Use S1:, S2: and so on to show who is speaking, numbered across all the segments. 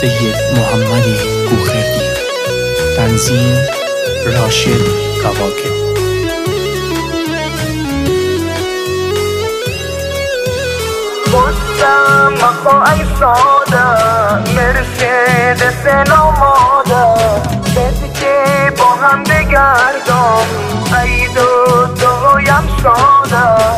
S1: سید محمد گوخردی. تنظیم راشد کواکب.
S2: بستم اخو ای ساده مرسدس نماده کسی که با هم بگردم ای دویم ساده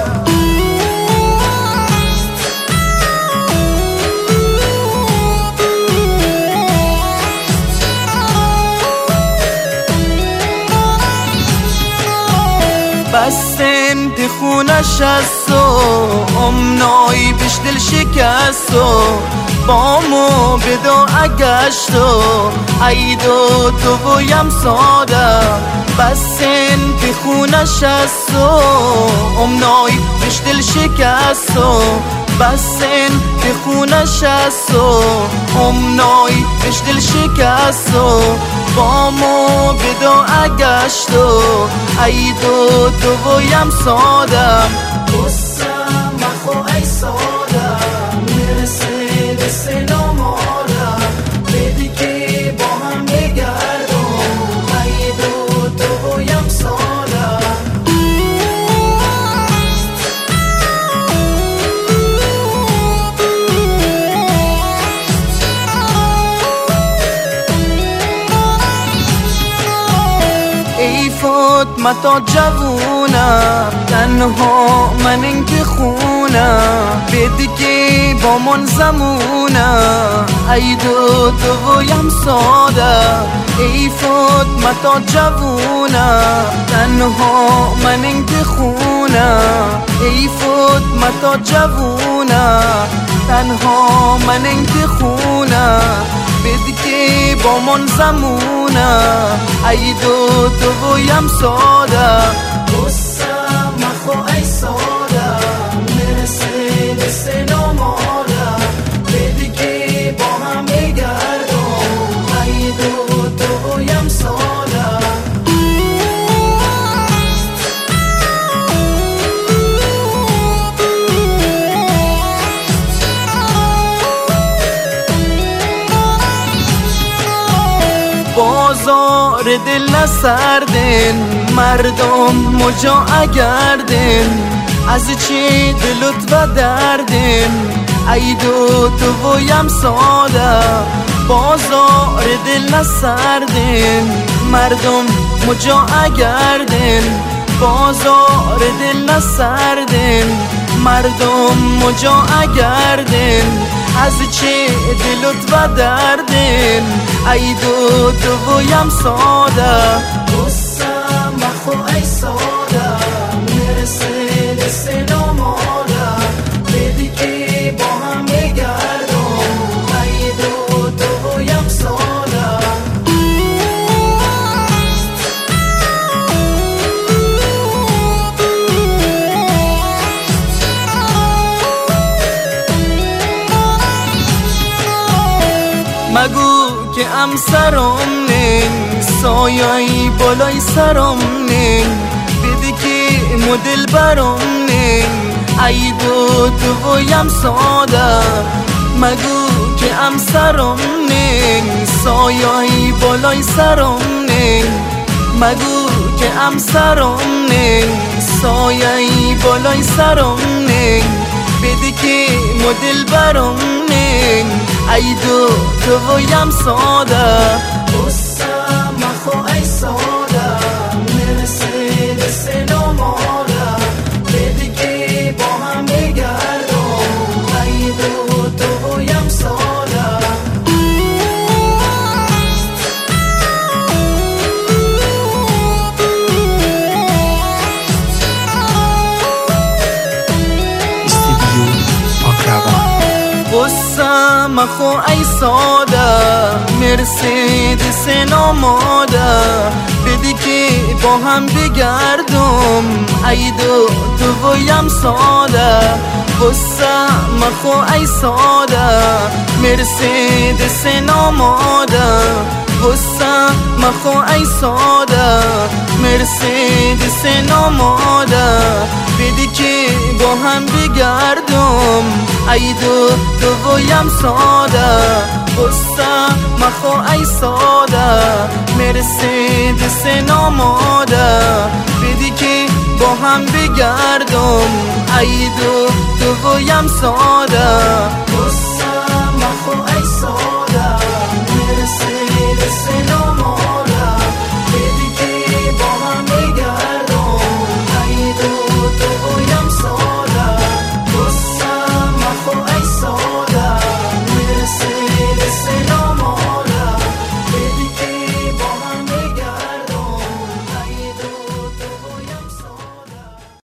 S3: بستن دی خونش است و امنایی بش دل شکست و بامو بدو اگشت و ای دویم ساده بستن دی خونش است و امنایی بش دل شکست و بستن دی خونش است و امنایی بش دل شکست و بامو بدو اگشت و ای دویم ساده بستم اخو ای ساده مرسدس نماده بدی که با هم بگردم ای دویم ساده متا جوونم تنها من اینکه خونم بدی که با من زمونم ای دویم ساده ای فوت متا جوونم تنها من اینکه خونم ای فوت متا جوونم تنها من اینکه خونم بدی که با من زمونه ای دویم ساده بستم اخو ای ساده مرسدس نماده بدی که با هم بگردم ای دویم ساده بازار دل نسردن مردم مجا اگردن از چی دلت و دردن ای دویم ساده بازار دل نسردن مردم مجا اگردن بازار دل نسردن مردم مجا اگردن از چه دلت و دردن ای دویم ساده بستم اخو ای ساده مرسدس نماده بدی که با هم بگردم ای دویم ساده مگو که امسرم نین سایایی بالای سرم نین بدی که مدل برم نین ای دویم ساده مگو که امسرم نین سایایی بالای سرم نین مگو که امسرم نین سایایی بالای سرم نین بدی که مدل برم نین ای دویم ساده بستم اخو ای ساده مرسدس نماده بدی که با هم بگردم ای دویم ساده
S1: استودیو پاکروان.
S3: بستم اخو ای ساده مرسدس نماده بدی که با هم بگردم ای دویم ساده بستم اخو ای ساده مرسدس نماده بستم اخو ای ساده مرسدس نماده بدی که با هم بگردم ای دویم ساده بسا مخو ای ساده مرسید سنا ماده بدی که با هم بگردم ای دو ویم ساده بسا مخو ای ساده مرسید سنا